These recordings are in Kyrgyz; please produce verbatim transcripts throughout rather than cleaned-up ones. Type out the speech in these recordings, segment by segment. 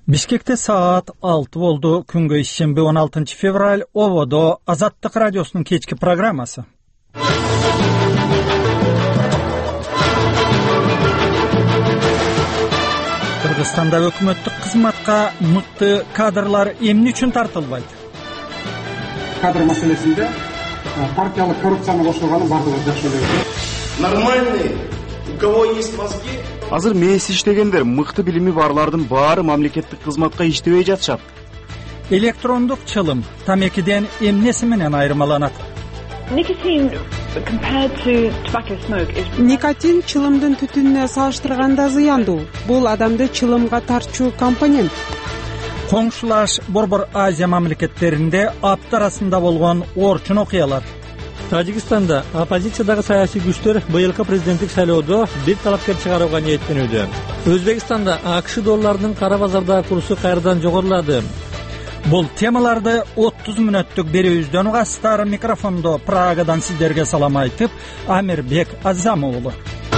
Бишкекте саат алты болду. Күнгө ишемби он алтынчы февраль. Ободо Азаттык радиосунун кечки программасы. Кыргызстанда өкмөттүк кызматка мыкты кадрлар эмне үчүн тартылбайт? Кадр маселесинде партиялык коррупцияны кошулганы бардыгы жакшы эле. Нормальный, у кого есть мозги. Азыр мээси иштегендер, мыкты билими барлардын баары мамлекеттик кызматка иштебей жатышат. Электрондук чылым тамекиден эмнеси менен айырмаланат? Никотин чылымдын түтүнүнө салыштырганда зыяндуу. Бул адамды чылымга тартчу компонент. Коңшулаш Борбор Азия мамлекеттеринде апта арасында болгон орчун окуялар. Тажикстанда оппозициядагы саясий күчтөр быйылкы президенттик шайлоодо бир талапкер чыгарууга ниеттенүүдө. Өзбекстанда АКШ долларынын кара базардагы курсу кайрадан жогорулады. Бул темаларды отуз мүнөттүк берүүбүздөн угасыздар. Микрофондо Прагадан сиздерге салам айтып, Амирбек Азамов уулу.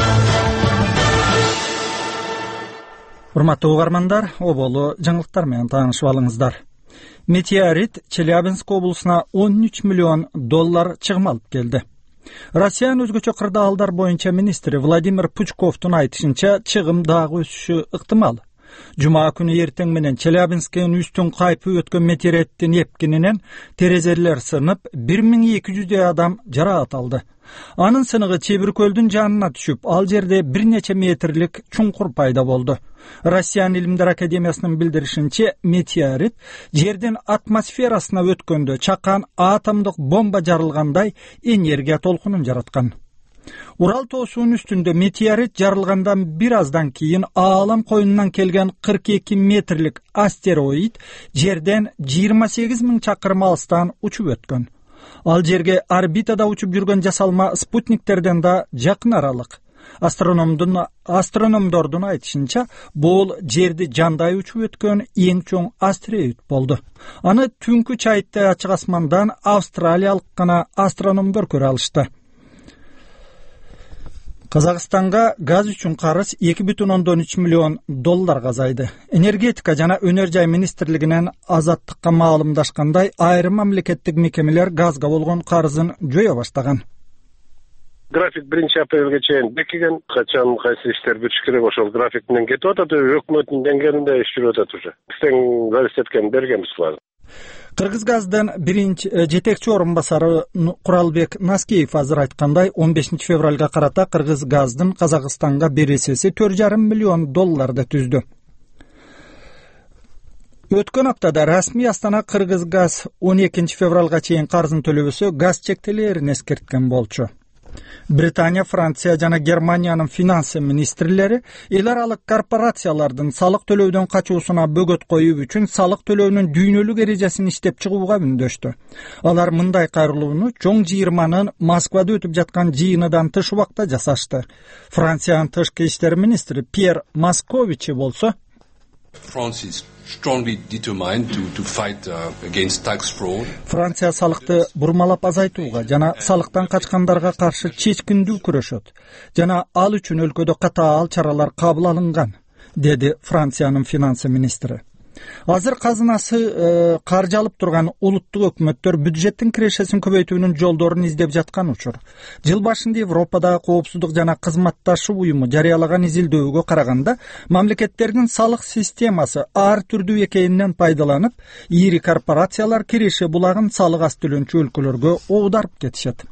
Урматтуу угармандар, оболу жаңылыктар менен таанышып алыңыздар. Метеорит Челябинск облусуна он үч миллион доллар чыгым алып келди. Россиянын өзгөчө кырдаалдар боюнча министри Владимир Пучковдун айтышынча, чыгым дагы өсүшү ыктымал. Жума күнү эртең менен Челябинсктин үстүн кайпы өткөн метеориттин эпкининен терезелер сынып, бир миң эки жүздөй адам жаракат алды. Анын сыныгы Чебир көлдүн жанына түшүп, ал жерде бир нече метрлик чуңкур пайда болду. Россиянын Илимдер академиясынын билдиришинче, метеорит жердин атмосферасына өткөндө чакан атомдук бомба жарылгандай энергия толкунун жараткан. Урал тоосунун үстүндө метеорит жарылгандан бир аздан кийин Аалам коюнунан келген кырк эки метрлик астероид жерден жыйырма сегиз миң чакырым алыстан учуп өткөн. Ал жерге орбитада учуп жүргөн жасалма спутниктерден да жакын аралык. Астрономдун астрономдордун айтышынча, бул жерди жандай учуп өткөн эң чоң астероид болду. Аны түнкү чайыттай ачык асмандан австралиялык гана астрономдор көрө алышты. Казакстанга газ үчүн карыз эки бүтүн ондон үч миллион доллар азайды. Энергетика жана өнөр жай министрлигинен Азаттыкка маалымдашкандай, айрым мамлекеттик мекемелер газга болгон карызын жое баштаган. График биринчи апрелге чейин бекиген, качан кайсы иштер бүтүш керек ошол график менен кетип атат, өкмөттүн деңгээлинде иш жүрүп атат уже. Бизден зависеткен бергенбиз буларды. Кыргызгаздын биринчи жетекчи орун басары Куралбек Наскеев азыр айткандай, он бешинчи февралга карата Кыргызгаздын Казакстанга бересеси төрт жарым миллион долларды түздү. Өткөн аптада расмий Астана Кыргызгаз он экинчи февралга чейин карызын төлөбөсө газ чектелерин эскерткен болчу. Британия, Франция жана Германиянын финансы министрлери эл аралык корпорациялардын салык төлөөдөн качуусуна бөгөт коюу үчүн салык төлөөнүн дүйнөлүк эрежесин иштеп чыгууга мүндөштү. Алар мындай кайрылууну чоң жыйырманын Москвада өтүп жаткан жыйыныдан тыш убакта жасашты. Франциянын тышкы иштер министри Пьер Московичи болсо, Франция салыкты бурмалап азайтууга жана салыктан качкандарга каршы чечкиндүү күрөшөт жана ал үчүн өлкөдө катаал чаралар кабыл алынган, деди Франциянын финансы министри. Азыр казынасы э, каржы алып турган улуттук өкмөттөр бюджеттин кирешесин көбөйтүүнүн жолдорун издеп жаткан учур. Жыл башында Европадагы коопсуздук жана кызматташуу уюму жарыялаган изилдөөгө караганда, мамлекеттердин салык системасы ар түрдүү экенинен пайдаланып, ири корпорациялар киреше булагын салык аз төлөнчү өлкөлөргө оодарып кетишет.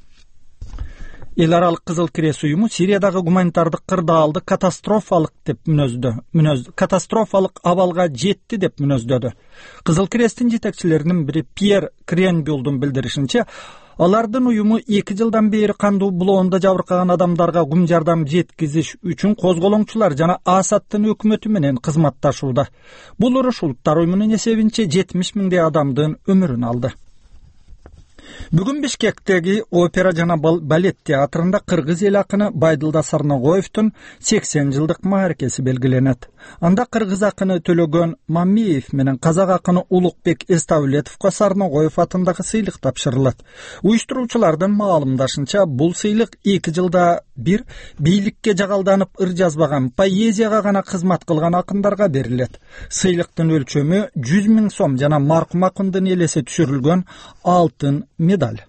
Эл аралык Кызыл Кирест уюму Сириядагы гуманитардык кырдаалды катастрофалык деп мүнөздө. Мүнөз катастрофалык абалга жетти деп мүнөздөдү. Кызыл Киресттин жетекчилеринин бири Пьер Кренбюлдун билдиришинче, алардын уюму эки жылдан бери кандуу булоонда жабыркаган адамдарга гум жардам жеткизиш үчүн козголоңчулар жана Асадтын өкмөтү менен кызматташууда. Бул уруш Улуттар уюмунун эсебинче жетимиш миңдей адамдын өмүрүн алды. Бүгүн Бишкектеги опера жана балет театрында кыргыз эл акыны Байдылда Сарногоевдун сексен жылдык мааракеси белгиленет. Анда кыргыз акыны Төлөгөн Маммиев менен казак акыны Улукбек Эставлетовго Сарногоев атындагы сыйлык тапшырылат. Уюштуруучулардын маалымдашынча, бул сыйлык эки жылда бир бийликке жагалданып ыр жазбаган, поэзияга гана кызмат кылган акындарга берилет. Сыйлыктын өлчөмү жүз миң сом жана маркум акындын элеси түшүрүлгөн алтын медаль.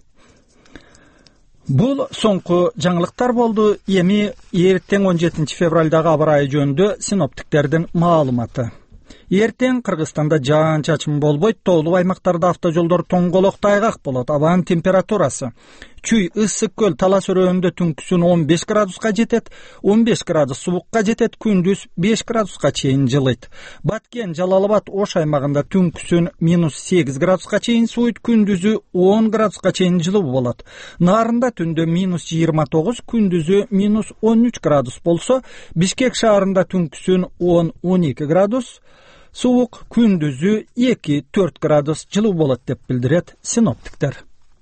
Бул соңку жаңылыктар болду. Эми эртең он жетинчи февралдагы аба ырайы жөнүндө синоптиктердин маалыматы. Эртең Кыргызстанда жаан-чачын болбойт, тоолуу аймактарда автожолдор тоңголок тайгак болот. Абанын температурасы Чүй ысык көл Талас өрөөнүндө түнкүсүн он беш градуска жетет, он беш градус субукка жетет, күндүз беш градуска чейин жылыйт. Баткен, Жалал Абад, Ош аймагында түнкүсүн минус сегиз градуска чейин сууйт, күндүзү он градуска чейин жылуу болот. Нарында түндө минус жыйырма тогуз, күндүзү минус он үч градус болсо, Бишкек шаарында түнкүсүн он он эки градус, суук, күндүзү эки төрт градус жылуу болот деп билдирет синоптиктер.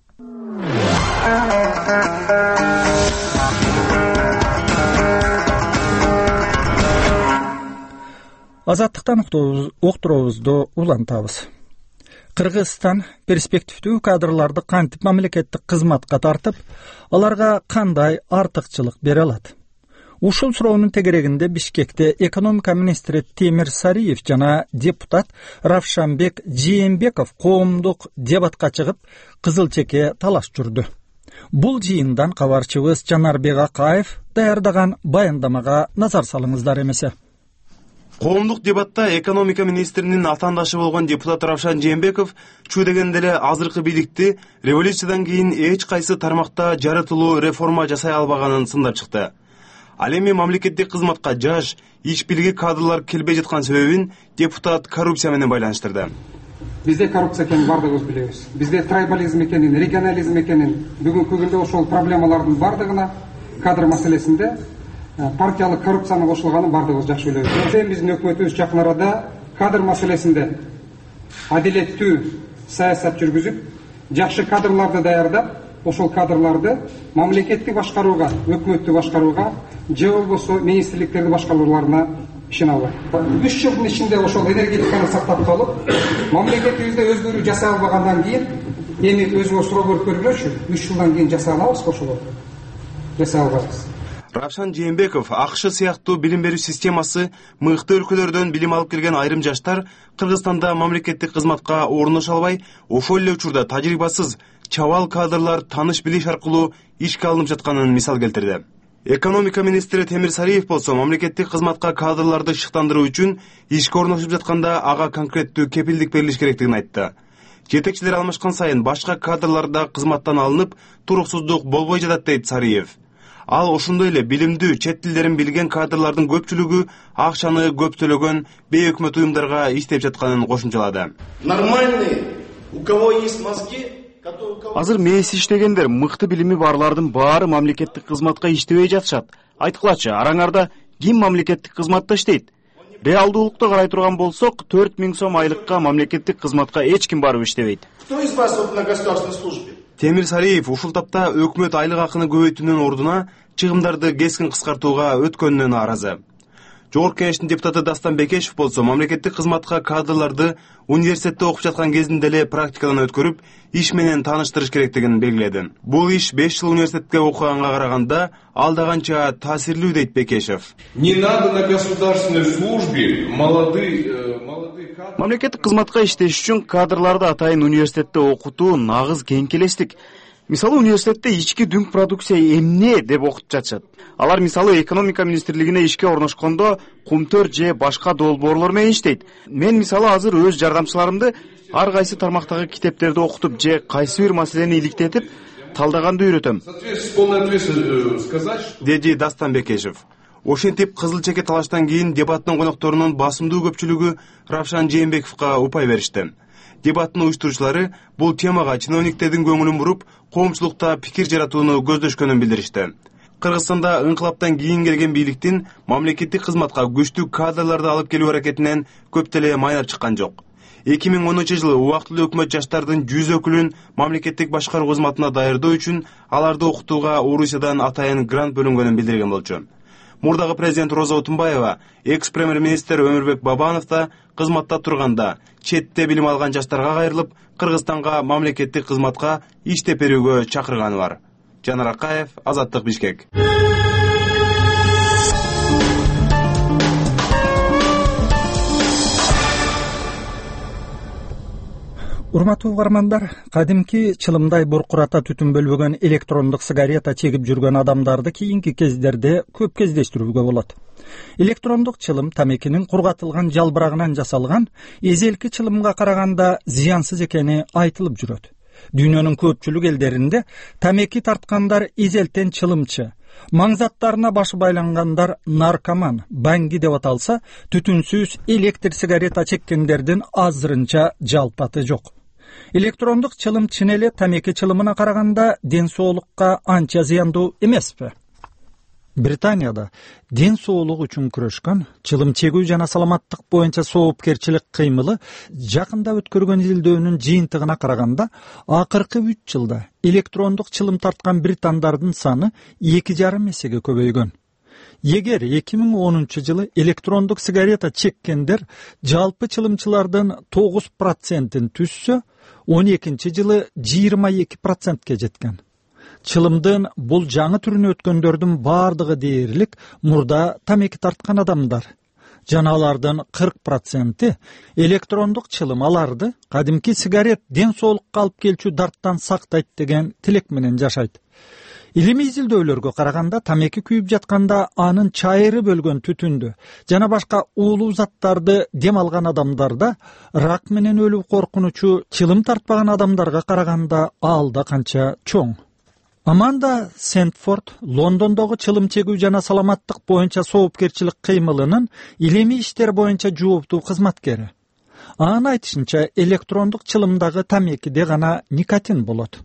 Азаттыктан уктуруубузду улантабыз. Кыргызстан перспективдүү кадрларды кантип мамлекеттик кызматка тартып, аларга кандай артыкчылык бере алат? Ушул суроонун тегерегинде Бишкекте экономика министри Темир Сариев жана депутат Равшанбек Жээнбеков коомдук дебатка чыгып, кызыл чеке талаш жүрдү. Бул жыйындан кабарчыбыз Жанарбек Акаев даярдаган баяндамага назар салыңыздар эмесе. Коомдук дебатта экономика министринин атаандашы болгон депутат Равшан Жээнбеков чуу дегенде эле азыркы бийликти революциядан кийин эч кайсы тармакта жаратылуу реформа жасай албаганын сындап чыкты. Ал эми мамлекеттик кызматка жаш, иш билги кадрлар келбей жаткан себебин депутат коррупция менен байланыштырды. Бизде коррупция экенин бардыгыбыз билебиз. Бизде трайбализм экенин, регионализм экенин, бүгүнкү күндө ошол проблемалардын бардыгына кадр маселесинде партиялык коррупциянын кошулганын бардыгыбыз жакшы билебиз. Биздин өкмөтүбүз жакын арада кадр маселесинде адилеттүү саясат жүргүзүп, жакшы кадрларды даярдап, ошол кадрларды мамлекеттик башкарууга, өкмөттү башкарууга, же болбосо министрликтерди башкарууларына ишене алат. үч жылдын ичинде ошол энергетиканы сактап калып, мамлекетибизде өзгөрүү жасай албагандан кийин, эми өзүңөр суроо көрүп көргүлөчү, үч жылдан кийин жасай алабызбы ошолорду? Жасай албайбыз. Равшан Жээнбеков АКШ сыяктуу билим берүү системасы мыкты өлкөлөрдөн билим алып келген айрым жаштар Кыргызстанда мамлекеттик кызматка орноша албай, ошол эле учурда тажрыйбасыз чабал кадрлар тааныш билиш аркылуу ишке алынып жатканын мисал келтирди. Экономика министри Темир Сариев болсо мамлекеттик кызматка кадрларды шыктандыруу үчүн ишке орношуп жатканда ага конкреттүү кепилдик берилиш керектигин айтты. Жетекчилер алмашкан сайын башка кадрлар да кызматтан алынып, туруксуздук болбой жатат дейт Сариев. Ал ошондой эле билимдүү, чет тилдерин билген кадрлардын көпчүлүгү акчаны көп төлөгөн бейөкмөт уюмдарга иштеп жатканын кошумчалады. Нормальный, у кого есть мозги. Азыр мейис иштегендер, мыкты билими барлардын баары мамлекеттик кызматка иштебей жатышат. Айткылачы, араңарда ким мамлекеттик кызматта иштейт? Реалдуулукту карай турган болсок, төрт миң сом айлыкка мамлекеттик кызматка эч ким барып иштебейт. Кто из вас вот на государственной службе? Темир Сариев ушул тапта өкмөт айлык акыны көбөйтүүнүн ордуна чыгымдарды кескин кыскартууга өткөнүнөн нааразы. Жогорку Кеңештин депутаты Дастан Бекешев болсо мамлекеттик кызматка кадрларды университетте окуп жаткан кезинде эле практикадан өткөрүп, иш менен тааныштырыш керектигин белгиледи. Бул иш беш жыл университетте окуганга караганда алда канча таасирлүү дейт Бекешев. Не надо на государственной службе молодые Мамлекеттик кызматка иштеш үчүн кадрларды атайын университетте окутуу нагыз кеңкелештик. Мисалы университетте ички дүң продукция эмне деп окутуп жатышат. Алар мисалы экономика министрлигине ишке орношкондо кумтөр же башка долбоорлор менен иштейт. Мен мисалы азыр өз жардамчыларымды ар кайсы тармактагы китептерди окутуп же кайсы бир маселени иликтетип талдаганды үйрөтөм. Деди Дастан Бекешев. Ошентип кызыл чеке талаштан кийин дебаттын конокторунун басымдуу көпчүлүгү Равшан Жээнбековго упай беришти. Дебаттын уюштуруучулары бул темага чиновниктердин көңүлүн буруп, коомчулукта пикир жаратууну көздөшкөнүн билдиришти. Кыргызстанда ыңкылаптан кийин келген бийликтин мамлекеттик кызматка күчтүү кадрларды алып келүү аракетинен көп деле майнап чыккан жок. эки миң онунчу жылы убактылуу өкмөт жаштардын жүз өкүлүн мамлекеттик башкаруу кызматына даярдоо үчүн аларды окутууга Орусиядан атайын грант бөлүнгөнүн билдирген болчу. Мурдагы президент Роза Отунбаева, экс премьер-министр Өмүрбек Бабанов да кызматта турганда четте билим алган жаштарга кайрылып, Кыргызстанга мамлекеттик кызматка иштеп берүүгө чакырганы бар. Жанар Акаев, Азаттык, Бишкек. Урматтуу угармандар, кадимки чылымдай буркурата түтүн бөлбөгөн электрондук сигарета чегип жүргөн адамдарды кийинки кездерде көп кездештирүүгө болот. Электрондук чылым тамекинин кургатылган жалбырагынан жасалган эзелки чылымга караганда зыянсыз экени айтылып жүрөт. Дүйнөнүн көпчүлүк элдеринде тамеки тарткандар эзелтен чылымчы, маңзаттарына башы байлангандар наркоман, банги деп аталса, түтүнсүз электр сигарета чеккендердин азырынча жалпаты жок. Электрондук чылым чын эле тамеки чылымына караганда ден соолукка анча зыяндуу эмеспи? Британияда ден соолук үчүн күрөшкөн чылым чегүү жана саламаттык боюнча соопкерчилик кыймылы жакында өткөргөн изилдөөнүн жыйынтыгына караганда, акыркы үч жылда электрондук чылым тарткан британдардын саны эки жарым эсеге көбөйгөн. Эгер эки миң онунчу жылы электрондук сигарета чеккендер жалпы чылымчылардын тогуз процентин түзсө, он экинчи жылы жыйырма эки процентке жеткен. Чылымдын бул жаңы түрүнө өткөндөрдүн бардыгы дээрлик мурда тамеки тарткан адамдар. Жана алардын кырк проценти электрондук чылым аларды кадимки сигарет ден соолукка алып келчү дарттан сактайт деген тилек менен жашайт. Илимий изилдөөлөргө караганда тамеки күйүп жатканда анын чайыры бөлгөн түтүндү жана башка уулуу заттарды дем алган адамдарда рак менен өлүү коркунучу чылым тартпаган адамдарга караганда алда канча чоң. Аманда Сентфорд Лондондогу чылым чегүү жана саламаттык боюнча соопкерчилик кыймылынын илимий иштер боюнча жооптуу кызматкери. Анын айтышынча, электрондук чылымдагы тамекиде гана никотин болот.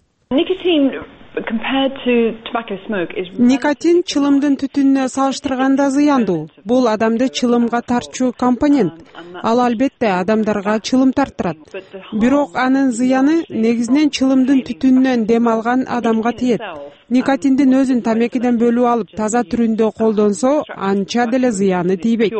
Никотин чылымдын түтүнүнө салыштырганда зыяндуу. Бул адамды чылымга тартчу компонент. Ал албетте адамдарга чылым тарттырат. Бирок анын зыяны негизинен чылымдын түтүнүнөн дем алган адамга тиет. Никотиндин өзүн тамекиден бөлүп алып таза түрүндө колдонсо, анча деле зыяны тийбейт.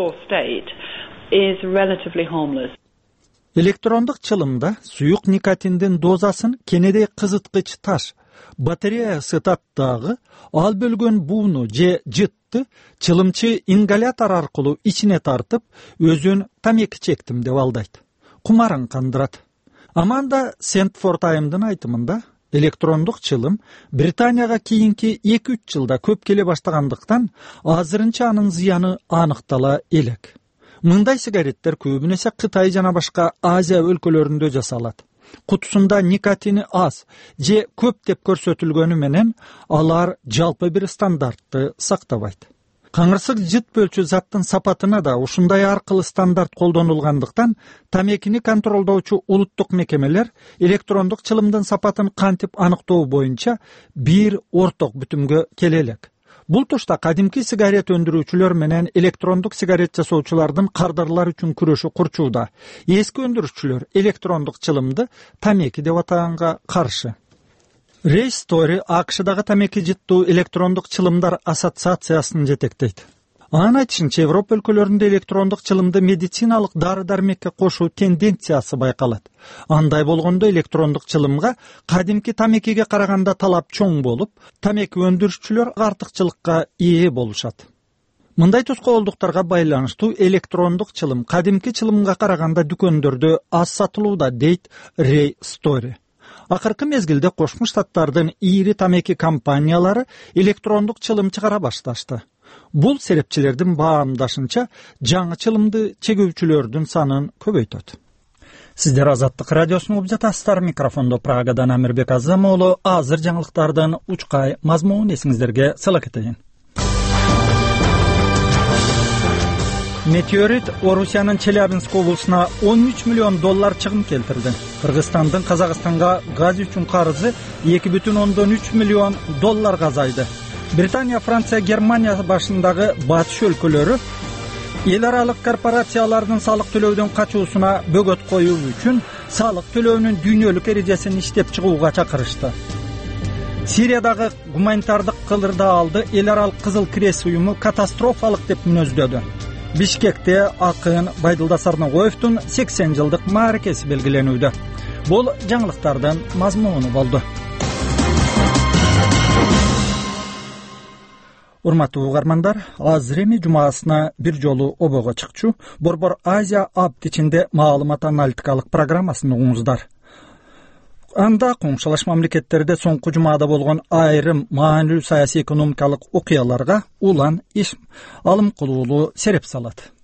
Электрондук чылымда суюк никотиндин дозасын кенедей кызыткыч таш батарея ысытат дагы, ал бөлгөн бууну же жытты чылымчы ингалятор аркылуу ичине тартып, өзүн тамеки чектим деп алдайт. Кумарын кандырат. Аманда Сентфорд айымдын айтымында, электрондук чылым Британияга кийинки эки үч жылда көп келе баштагандыктан, азырынча анын зыяны аныктала элек. Мындай сигареттер көбүнесе Кытай жана башка Азия өлкөлөрүндө жасалат. Кутусунда никотини аз же көп деп көрсөтүлгөнү менен алар жалпы бир стандартты сактабайт. Каңырсык жыт бөлчү заттын сапатына да ушундай аркылуу стандарт колдонулгандыктан, тамекини контролдоочу улуттук мекемелер электрондук чылымдын сапатын кантип аныктоо боюнча бир орток бүтүмгө келе элек. Бул тушта кадимки сигарет өндүрүүчүлөр менен электрондук сигарет жасоочулардын кардарлар үчүн күрөшү курчууда. Эски өндүрүүчүлөр электрондук чылымды тамеки деп атаганга каршы. Рэй Стори АКШдагы тамеки жыттуу электрондук чылымдар ассоциациясын жетектейт. Анын айтышынча, Европа өлкөлөрүндө электрондук чылымды медициналык дары-дармекке кошуу тенденциясы байкалат. Андай болгондо электрондук чылымга кадимки тамекиге караганда талап чоң болуп, тамеки өндүрүүчүлөр артыкчылыкка ээ болушат. Мындай тоскоолдуктарга байланыштуу электрондук чылым кадимки чылымга караганда дүкөндөрдө аз сатылууда, дейт Рэй Стори. Акыркы мезгилде Кошмо Штаттардын ири тамеки компаниялары электрондук чылым чыгара башташты. Бул серепчилердин баамдашынча жаңы чылымды чегүүчүлөрдүн санын көбөйтөт. Сиздер Азаттык радиосун угуп жатасыздар. Микрофондо Прагадан Амирбек Азам уулу. Азыр жаңылыктардын учкай мазмунун эсиңиздерге сала кетейин. Метеорит Орусиянын Челябинск облусуна он үч миллион доллар чыгым келтирди. Кыргызстандын Казакстанга газ үчүн карызы эки бүтүн ондон үч миллион долларга азайды. Британия, Франция, Германия башындагы батыш өлкөлөрү эл аралык корпорациялардын салык төлөөдөн качуусуна бөгөт коюу үчүн салык төлөөнүн дүйнөлүк эрежесин иштеп чыгууга чакырышты. Сириядагы гуманитардык кылырдаалды эл аралык Кызыл Крест уюму катастрофалык деп мүнөздөдү. Бишкекте акын Байдылда Сарнагоевдун сексен жылдык мааракеси белгиленүүдө. Бул жаңылыктардын мазмуну болду. Урматтуу угармандар, азыр эми жумасына бир жолу обого чыкчу Борбор Азия апт ичинде маалымат аналитикалык программасын угуңуздар. Анда коңшулаш мамлекеттерде соңку жумада болгон айрым маанилүү саясий экономикалык окуяларга улан иш алым кылуулуу сереп салат.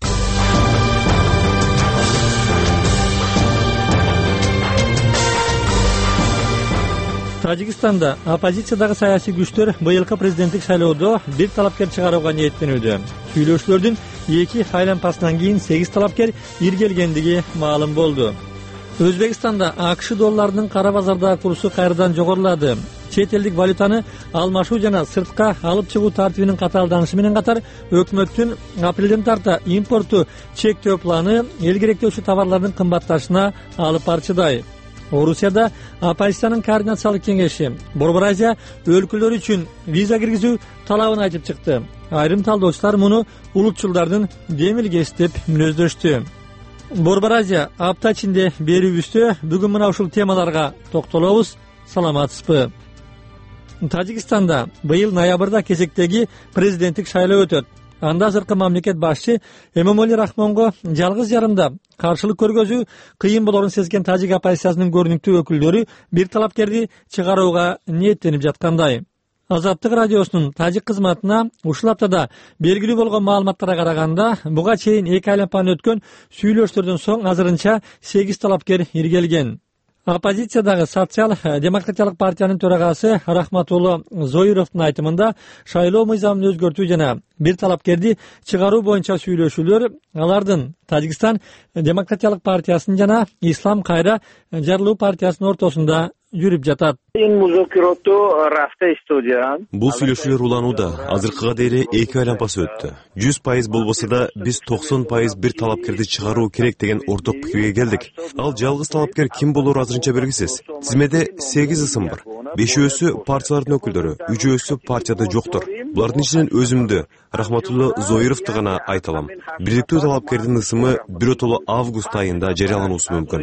Тажикстанда оппозициядагы саясий күчтөр быйылкы президенттик шайлоодо бир талапкер чыгарууга ниеттенүүдө. Сүйлөшүүлөрдүн эки айлампасынан кийин сегиз талапкер иргелгендиги маалым болду. Өзбекстанда АКШ долларынын кара базардагы курсу кайрадан жогорулады. Чет элдик валютаны алмашуу жана сыртка алып чыгуу тартибинин катаалданышы менен катар өкмөттүн апрелден тарта импорту чектөө планы эл керектөөчү товарлардын кымбатташына алып барчыдай. Орусияда оппозициянын координациялык кеңеши Борбор Азия өлкөлөр үчүн виза киргизүү талабын айтып чыкты. Айрым талдоочулар муну улутчулдардын демилгеси деп мүнөздөштү. Борбор Азия апта ичинде берүүбүздө бүгүн мына ушул темаларга токтолобуз. Саламатсызбы? Тажикстанда быйыл ноябрда кезектеги президенттик шайлоо өтөт. Анда азыркы мамлекет башчы Эмомали Рахмонго жалгыз жарымда каршылык көргөзүү кыйын болорун сезген тажик оппозициясынын көрүнүктүү өкүлдөрү бир талапкерди чыгарууга ниеттенип жаткандай. Азаттык радиосунун тажик кызматына ушул аптада белгилүү болгон маалыматтарга караганда, буга чейин эки айлампаны өткөн сүйлөштөрдөн соң азырынча сегиз талапкер иргелген. Оппозициядагы социал-демократиялык партиянын төрагасы Рахматулло Зоировдун айтымында шайлоо мыйзамын өзгөртүү жана бир талапкерди чыгаруу боюнча сүйлөшүүлөр алардын Тажикстан демократиялык партиясынын жана Ислам кайра жарылуу партиясынын ортосунда жүрүп жатат. Бул сүйлөшүүлөр уланууда. Азыркыга дейин эки айлампасы өттү. жүз пайыз болбосо да биз токсон пайыз бир талапкерди чыгаруу керек деген орток пикирге келдик. Ал жалгыз талапкер ким болору азырынча белгисиз. Тизмеде сегиз ысым бар. Бешөөсү партиялардын өкүлдөрү, үчөөсү партияда жоктур. Булардын ичинен өзүмдү, Рахматулло Зоировду гана айта алам. Бириктүү талапкердин ысымы биротоло август айында жарыялануусу мүмкүн.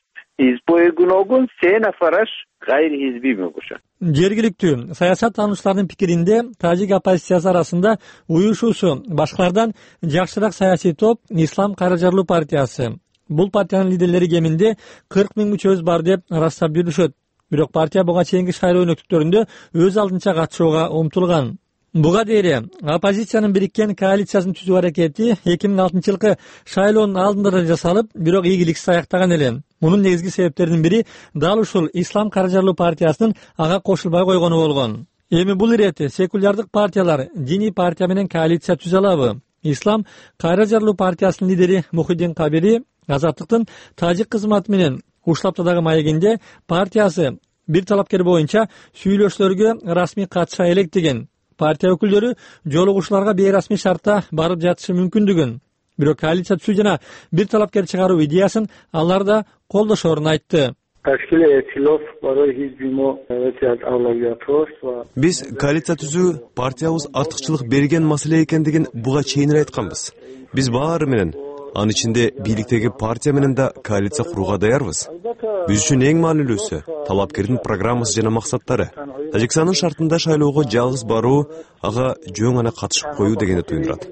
Жергиликтүү саясат таануучулардын пикиринде тажик оппозициясы арасында уюшуусу башкалардан жакшыраак саясий топ Ислам кайра жарылуу партиясы. Бул партиянын лидерлери кеминде кырк миң мүчөсү бар деп ырастап жүрүшөт. Бирок партия буга чейинки шайлоо өнөктүктөрүндө өз алдынча катышууга умтулган. Буга дейин оппозициянын бириккен коалициясын түзүү аракети эки миң алтынчы жылкы шайлоонун алдында да жасалып, бирок ийгиликсиз аяктаган эле. Мунун негизги себептеринин бири дал ушул Ислам кайра жарылуу партиясынын ага кошулбай койгону болгон. Эми бул ирети секулярдык партиялар диний партия менен коалиция түзө алабы? Ислам кайра жарылуу партиясынын лидери Мухиддин Кабири Азаттыктын тажик кызматы менен ушул аптадагы маегинде партиясы бир талапкер боюнча сүйлөшүүлөргө расмий катыша элек деген. Партия өкүлдөрү жолугушууларга бейрасмий шартта барып жатышы мүмкүндүгүн, бирок коалиция түзүү жана бир талапкер чыгаруу идеясын алар да колдошорун айтты. Биз коалиция түзүү партиябыз артыкчылык берген маселе экендигин буга чейин айтканбыз. Биз баары менен, анын ичинде бийликтеги партия менен да коалиция курууга даярбыз. Биз үчүн эң маанилүүсү талапкердин программасы жана максаттары. Тажикстандын шартында шайлоого жалгыз баруу, ага жөн гана катышып коюу дегенди туюндурат.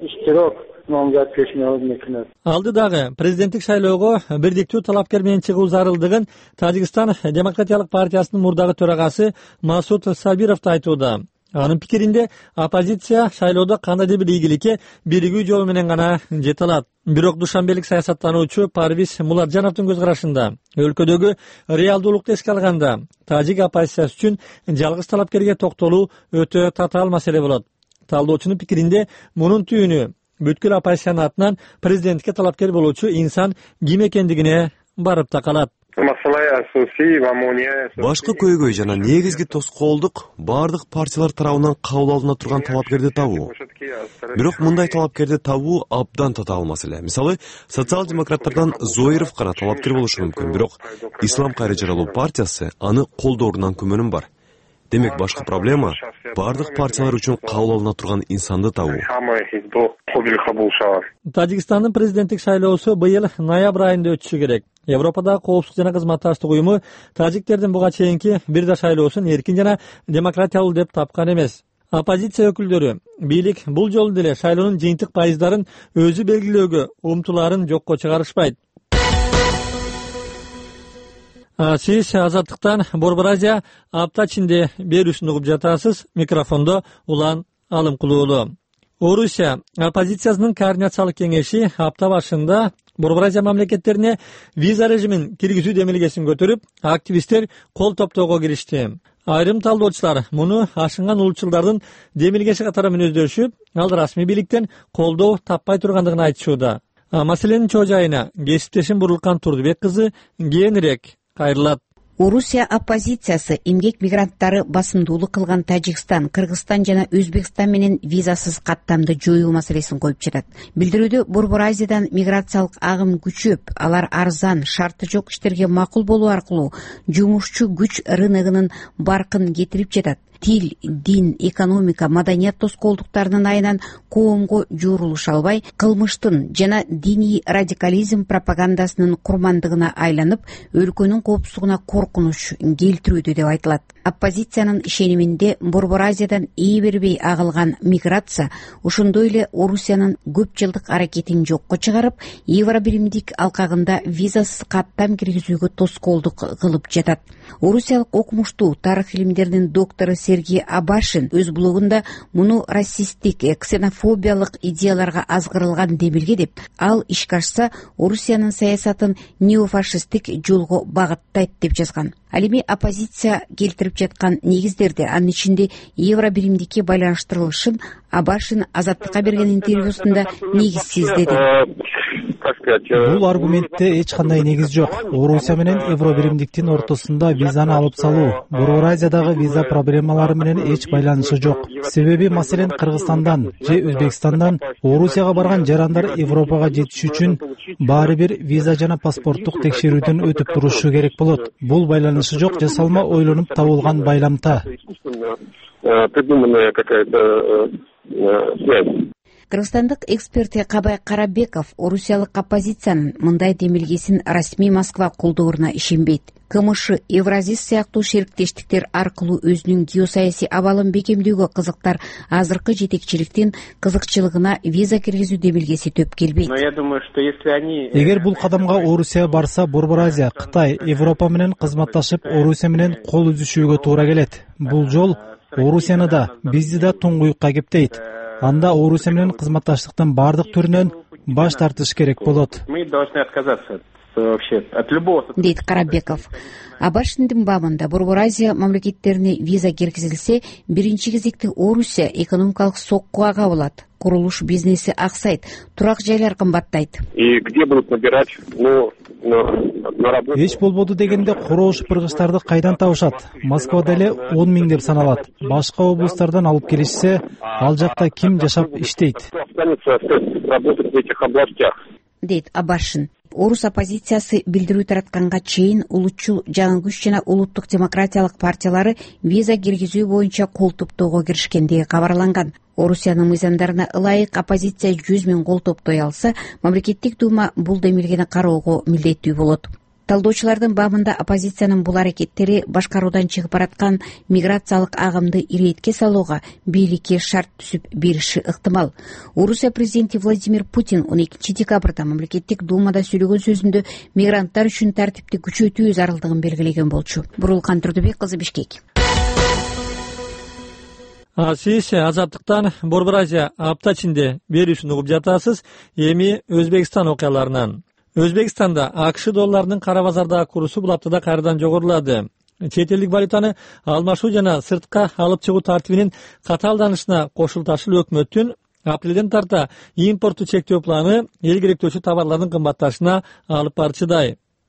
Алдыдагы президенттик шайлоого бирдиктүү талапкер менен чыгуу зарылдыгын Тажикстан демократиялык партиясынын мурдагы төрагасы Масуд Сабиров айтууда. Анын пикиринде оппозиция шайлоодо кандайдыр бир ийгиликке биригүү жолу менен гана жете алат. Бирок душанбелик саясаттануучу Парвиз Муладжановдун көз карашында өлкөдөгү реалдуулукту эске алганда тажик оппозициясы үчүн жалгыз талапкерге токтолуу өтө татаал маселе болот. Талдоочунун пикиринде мунун түйүнү бүткүл оппозициянын атынан президенттикке талапкер болуучу инсан ким экендигине барып такалат. башкы көйгөй жана негизги тоскоолдук бардык партиялар тарабынан кабыл алына турган талапкерди табуу. Бирок мындай талапкерди табуу абдан татаал маселе. Мисалы, социал-демократтардан Зоиров гана талапкер болушу мүмкүн, бирок Ислам кайры жаралуу партиясы аны колдоорунан күмөнүм бар. Демек башкы проблема бардык партиялар үчүн кабыл алына турган инсанды табуу. Тажикстандын президенттик шайлоосу быйыл ноябрь айында өтүшү керек. Европада коопсуздук жана кызматташтык уюму тажиктердин буга чейинки бир да шайлоосун эркин жана демократиялуу деп тапкан эмес. Оппозиция өкүлдөрү бийлик бул жолу деле шайлоонун жыйынтык пайыздарын өзү белгилөөгө умтулаарын жокко чыгарышпайт. Сиз Азаттыктан Борбор Азия апта ичинде берүүсүн угуп жатасыз. Микрофондо Улан Алымкулуулу. Орусия оппозициясынын координациялык кеңеши апта башында Борбор Азия мамлекеттерине виза режимин киргизүү демилгесин көтөрүп, активисттер кол топтоого киришти. Айрым талдоочулар муну ашынган улутчулдардын демилгеси катары мүнөздөшүп, ал расмий бийликтен колдоо таппай тургандыгын айтышууда. Маселенин чоо жайына кесиптешим Бурулкан Турдубек кызы кийинирээк кайрылат. Орусия оппозициясы эмгек мигранттары басымдуулук кылган Тажикстан, Кыргызстан жана Өзбекстан менен визасыз каттамды жоюу маселесин коюп жатат. Билдирүүдө Борбор Азиядан миграциялык агым күчөп, алар арзан, шарты жок иштерге макул болуу аркылуу жумушчу күч рыногунун баркын кетирип жатат. Тил, дин, экономика, маданият тоскоолдуктарынын айынан коомго жуурулуша албай, кылмыштын жана диний радикализм пропагандасынын курмандыгына айланып, өлкөнүн коопсуздугуна коркунуч келтирүүдө деп айтылат. Оппозициянын ишениминде Борбор Азиядан ээ бербей агылган миграция ошондой эле Орусиянын көп жылдык аракетин жокко чыгарып, Евробиримдик алкагында визасыз каттам киргизүүгө тоскоолдук кылып жатат. Орусиялык окумуштуу тарых илимдеринин доктору Сергей Абашин өз блогунда муну расисттик, ксенофобиялык идеяларга азгырылган демилге деп, ал ишке ашса Орусиянын саясатын неофашисттик жолго багыттайт деп жазган. Ал эми оппозиция келтирип жаткан негиздерди, анын ичинде Евробиримдикке байланыштырылышын Абашин Азаттыкка берген интервьюсунда негизсиз деди. Бул аргументте эч кандай негиз жок. Орусия менен Евробиримдиктин ортосунда визаны алып салуу Борбор Азиядагы виза проблемалары менен эч байланышы жок. Себеби маселен Кыргызстандан же Өзбекстандан Орусияга барган жарандар Европага жетиш үчүн баары бир виза жана паспорттук текшерүүдөн өтүп турушу керек болот. Бул байланышы жок, жасалма ойлонуп табылган байламта. Кыргызстандык эксперт Кабай Карабеков орусиялык оппозициянын мындай демилгесин расмий Москва колдооруна ишенбейт. КМШ Евразис сыяктуу шериктештиктер аркылуу өзүнүн геосаясий абалын бекемдөөгө кызыктар азыркы жетекчиликтин кызыкчылыгына виза киргизүү демилгеси төп келбейт. Эгер бул кадамга Орусия барса, Борбор Азия, Кытай, Европа менен кызматташып, Орусия менен кол үзүшүүгө туура келет. Бул жол Орусияны да, бизди да туңгуюкка кептейт. Анда Орусия менен кызматташтыктын бардык түрүнөн баш тартыш керек болот. Дейт Карабеков. Абашиндин бабында Борбор Азия мамлекеттерине виза киргизилсе, биринчи кезекте Орусия экономикалык соккуга кабылат. Курулуш бизнеси аксайт, турак жайлар кымбаттайт. И где будут набирать, ну, Эч болбоду дегенде куроош пыргычтарды кайдан табышат? Москвада эле он миң деп саналат. Башка облустардан алып келишсе, ал жакта ким жашап иштейт? Дейт Абашин. Орус оппозициясы билдирүү таратканга чейин улутчул жаңы күч жана улуттук демократиялык партиялары виза киргизүү боюнча кол топтоого киришкендиги кабарланган. Орусиянын мыйзамдарына ылайык оппозиция жүз миң кол топтой алса, мамлекеттик дума бул демилгени кароого милдеттүү болот. Талдоочулардын бабында оппозициянын бул аракеттери башкаруудан чыгып бараткан миграциялык агымды иретке салууга бийликке шарт түзүп бериши ыктымал. Орусия президенти Владимир Путин он экинчи декабрда мамлекеттик думада сөйлөгөн сөзүндө мигранттар үчүн тартипти күчөтүү зарылдыгын белгилеген болчу. Бурулкан Турдубек кызы, Бишкек. Сиз Азаттыктан Борбор Азия апта ичинде берүүсүн угуп жатасыз. Эми Өзбекстан окуяларынан. Өзбекстанда АКШ долларынын кара базардагы курсу бул аптада кайрадан жогорулады. Чет элдик валютаны алмашуу жана сыртка алып чыгуу тартибинин катаалданышына кошулташыл өкмөттүн апрелден тарта импортту чектөө планы эл керектөөчү товарлардын кымбатташына алып барчыдай.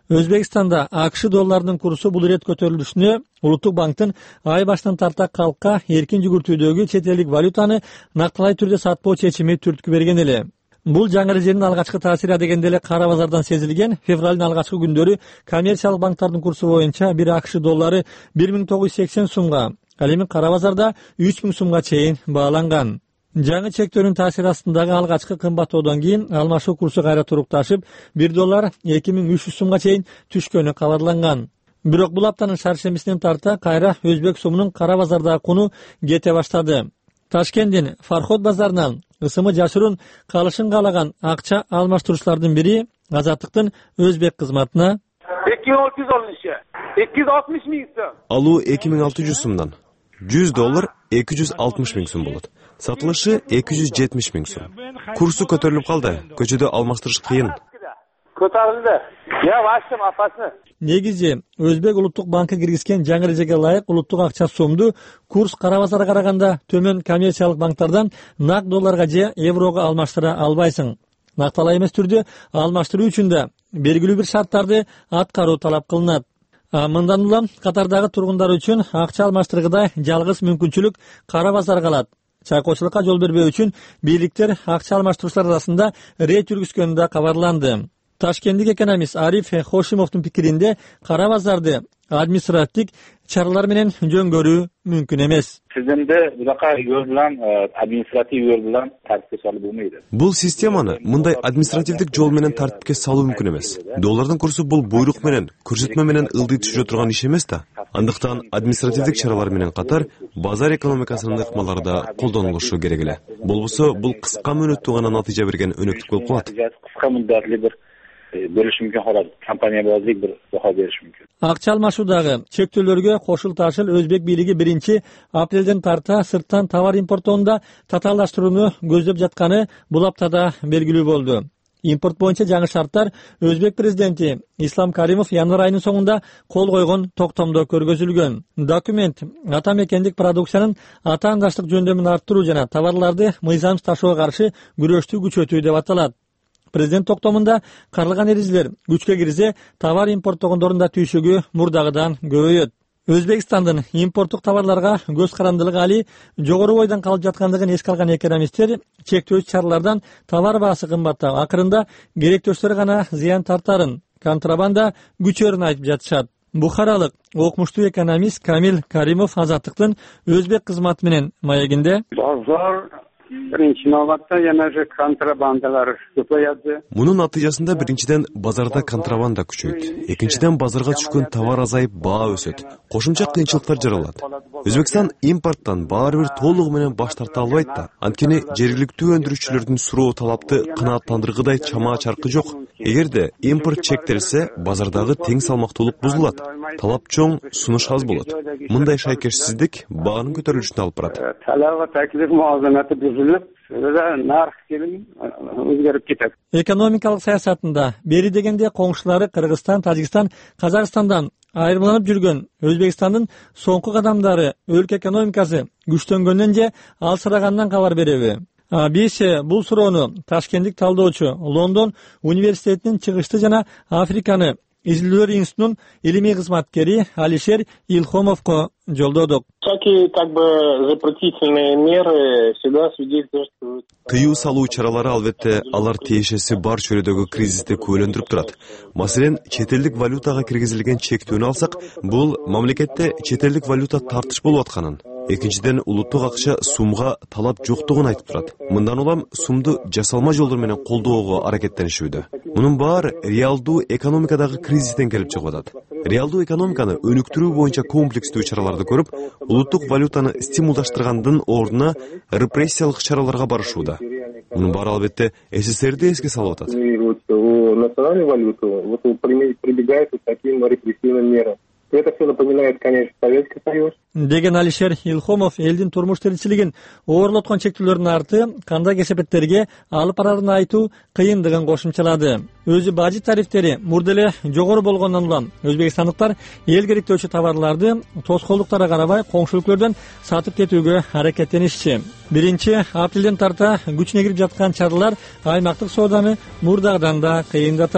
Өзбекстанда АКШ долларынын курсу бул ирет көтөрүлүшүнө Улуттук банктын ай башынан тарта калкка эркин жүгүртүүдөгү чет элдик валютаны нактылай түрдө сатпоо чечими түрткү берген эле. Бул жаңы эреженин алгачкы таасири адегенде эле кара базардан сезилген. Февралдын алгачкы күндөрү коммерциялык банктардын курсу боюнча бир АКШ доллары бир миң тогуз жүз сексен сумга, ал эми кара базарда үч миң сумга чейин бааланган. Жаңы чектөөнүн таасири астындагы алгачкы кымбаттоодон кийин алмашуу курсу кайра турукташып, бир доллар эки миң үч жүз сумга чейин түшкөнү кабарланган. Бирок бул аптанын шаршембисинен тарта кайра өзбек сумунун кара базардагы куну кете баштады. Ташкенттин Фарход базарынан ысымы жашыруун калышын каалаган акча алмаштыруучулардын бири Азаттыктын өзбек кызматына эки миң алты жүз алынчы эки жүз алтымыш миң сом. Алуу эки миң алты жүз сумдан. жүз доллар эки жүз алтымыш миң сум болот. Сатылышы эки жүз жетимиш миң сум. Курсу көтөрүлүп калды. Көчөдө алмаштырыш кыйын. Көтөрүлдү. Я баштым апасы. Негизи Өзбек улуттук банкы киргизген жаңы эрежеге ылайык улуттук акча сомду курс кара базарга караганда төмөн коммерциялык банктардан нак долларга же еврого алмаштыра албайсың. Накталай эмес түрдө алмаштыруу үчүн да белгилүү бир шарттарды аткаруу талап кылынат. Мындан улам катардагы тургундар үчүн акча алмаштыргыдай жалгыз мүмкүнчүлүк кара базар калат. Чайкоочулукка жол бербөө үчүн бийликтер акча алмаштыруучулар арасында рейд жүргүзгөнү да кабарланды. Ташкенттик экономист Ариф Хошимовдун пикиринде кара базарды административдик чаралар менен жөнгөрүү мүмкүн эмес. Тизимде бунака жол менен административ жол менен тартипке салуу болбойт. Бул системаны мындай административдик жол менен тартипке салуу мүмкүн эмес. Доллардын курсу бул буйрук менен, көрсөтмө менен ылдый түшө турган иш эмес да. Андыктан административдик чаралар менен катар базар экономикасынын ыкмалары да колдонулушу керек эле. Болбосо бул кыска мөөнөттүү гана натыйжа берген өнөктүк болуп калат. Кыска мөөнөттүү бир бөлүш мүмкүн калат. Компания базик бир баха бериш мүмкүн. Акча алмашуудагы чектөөлөргө кошулташыл Өзбек бийлиги биринчи апрелден тарта сырттан товар импортоонда татаалдаштырууну көздөп жатканы бул аптада белгилүү болду. Импорт боюнча жаңы шарттар Өзбек президенти Ислам Каримов январь айынын соңунда кол койгон токтомдо көргөзүлгөн. Документ ата мекендик продукциянын атаандаштык жөндөмүн арттыруу жана товарларды мыйзамсыз ташууга каршы күрөштү күчөтүү деп аталат. Президент токтомунда каралган эрежелер күчкө кирсе, товар импорттогондордун да түйшүгү мурдагыдан көбөйөт. Өзбекстандын импорттук товарларга көз карандылыгы али жогору бойдон калып жаткандыгын эске алган экономисттер чектөөчү чаралардан товар баасы кымбаттап, акырында керектөштөр гана зыян тартарын, контрабанда күчөрүн айтып жатышат. Бухаралык окумуштуу экономист Камил Каримов Азаттыктын өзбек кызматы менен маегинде базар биринчи навбатта yana же контрабандалар көбөйөдү. Мунун натыйжасында биринчиден базарда контрабанда күчөйт. Экинчиден базарга түшкөн товар азайып, баа өсөт. Кошумча кыйынчылыктар жаралат. Өзбекстан импорттон баары бир толугу менен баш тарта албайт да. Анткени жергиликтүү өндүрүүчүлөрдүн суроо талапты канааттандыргыдай чама чаркы жок. Эгерде импорт чектелсе, базардагы тең салмактуулук бузулат. Талап чоң, сунуш аз болот. Мындай шайкешсиздик баанын көтөрүлүшүнө алып барат. Талап таклиф муазанаты бузулуп, нарх келин өзгөрүп кетет. Экономикалык саясатында бери дегенде коңшулары Кыргызстан, Тажикстан, Казакстандан айырмаланып жүргөн Өзбекстандын соңку кадамдары өлкө экономикасы күчтөнгөндөн же алсырагандан кабар береби? Биз бул суроону Ташкенттик талдоочу Лондон университетинин чыгышты жана Африканы изилдөөлөр институтунун илимий кызматкери Алишер Илхомовго жолдодук. Всякие как бы запретительные меры всегда свидетельствуют. Тыюу салуу чаралары албетте алар тиешеси бар чөйрөдөгү кризисти күбөлөндүрүп турат. Маселен, чет элдик валютага киргизилген чектөөнү алсак, бул мамлекетте чет элдик валюта тартыш болуп атканын, экинчиден улуттук акча сумга талап жоктугун айтып турат. Мындан улам сумду жасалма жолдор менен колдоого аракеттенишүүдө. Мунун баары реалдуу экономикадагы кризистен келип чыгып атат. Реалдуу экономиканы өнүктүрүү боюнча комплекстүү чараларды көрүп, улуттук валютаны стимулдаштыргандын ордуна репрессиялык чараларга барышууда. Мунун баары албетте СССРди эске салып атат. Национальную валюту вот прибегает к таким репрессивным мерам. Это все напоминает, конечно, Советский Союз. Деген Алишер Илхомов элдин турмуш тиричилигин оорлоткон чектөөлөрдүн арты кандай кесепеттерге алып барарын айтуу кыйындыгын кошумчалады. Өзү бажы тарифтери мурда эле жогору болгондон улам өзбекстандыктар эл керектөөчү товарларды тоскоолдуктарга карабай коңшулуктардан сатып кетүүгө аракеттенишчи. Биринчи апрелден тарта күчүнө кирип жаткан чаралар аймактык сооданы мурдагыдан да кыйындатат.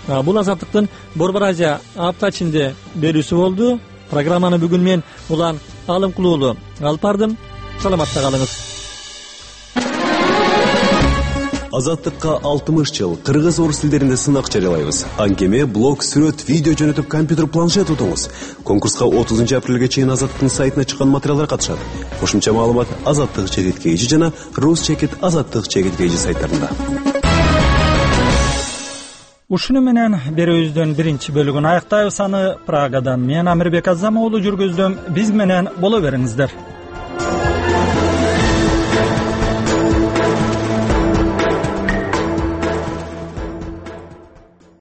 бул азаттыктын Борбор Азия апта ичинде берүүсү болду. Программаны бүгүн мен Улан Алымкулуулу алып бардым. Саламатта калыңыз. Азаттыкка алтымыш жыл кыргыз орус тилдеринде сынак жарыялайбыз. Аңгеме, блог, сүрөт, видео жөнөтүп компьютер, планшет утуңуз. Конкурска отузунчу апрелге чейин Азаттыктын сайтына чыккан материалдар катышат. Кошумча маалымат Азаттык чегит кейжи жана Рус чекит Азаттык чегит кейжи сайттарында. Ушуну менен берүүбүздүн биринчи бөлүгүн аяктайбыз. Аны Прагадан мен Амирбек Азамоğlu жүргүздүм. Биз менен боло бериңиздер.